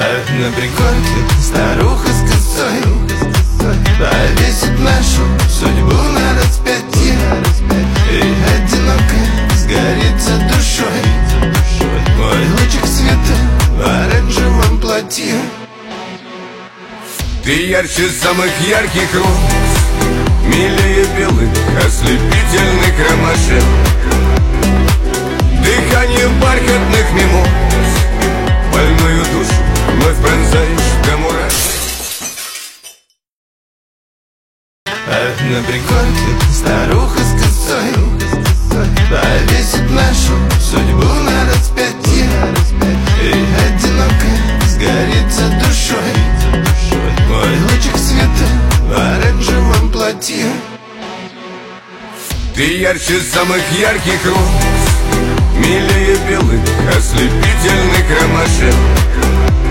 На пригорке старуха с косой повесит нашу судьбу на распятие, и одинокая сгорится душой. Мой лучик света в оранжевом платье. Ты ярче самых ярких роз, милее белых ослепительных ромашек, дыхание бархатных мимоз, больную душу вновь пронзаешь до мурашек. На пригорке старуха с косой повесит нашу судьбу на распятие, и одинокая сгорится душой. Мой лучик света в оранжевом платье. Ты ярче самых ярких роз, милее белых ослепительных ромашек,